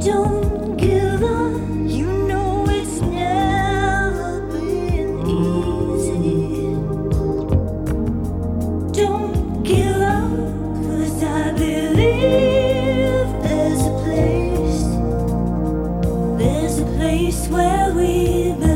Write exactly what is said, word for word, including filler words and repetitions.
Don't give up, you know it's never been easy. Don't give up, 'cause I believe there's a place, there's a place where we belong.